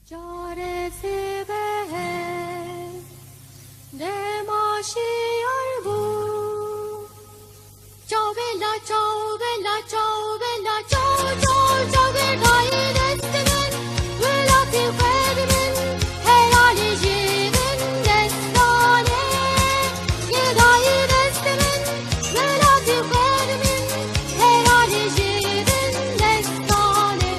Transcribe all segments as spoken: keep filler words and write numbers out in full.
Caresi behe demaşiyar bu. Ciao bella, ciao bella, ciao bella, ciao ciao ciao bella destimin velati khedimin helali jimin destane yedai destimin velati khedimin helali jimin destane.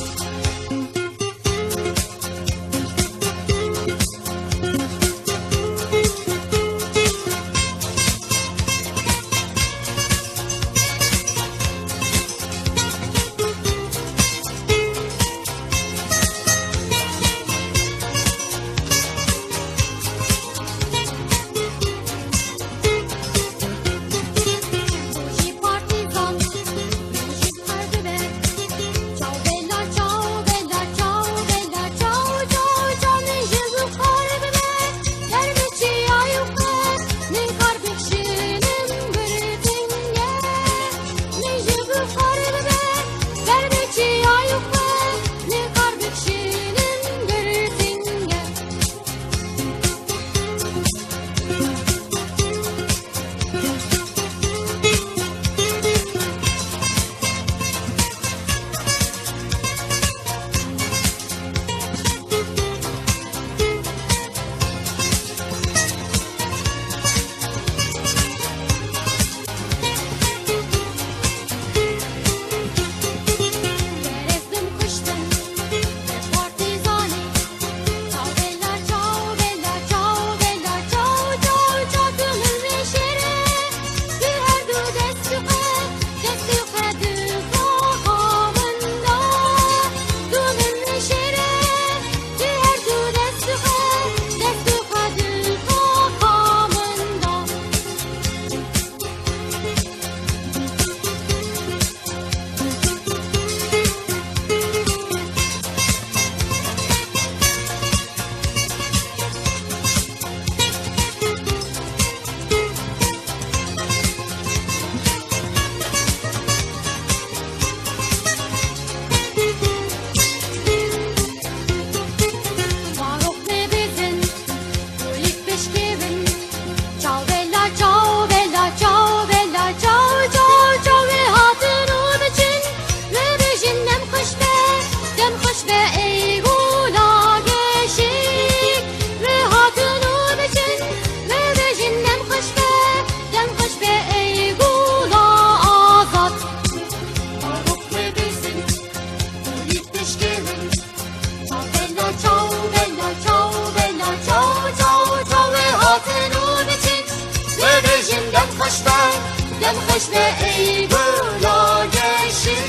Dem خشبه ای گلا گشی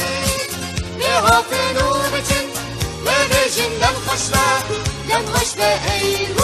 به هاتنو بچن و بجن دم خشبه دم خشبه ای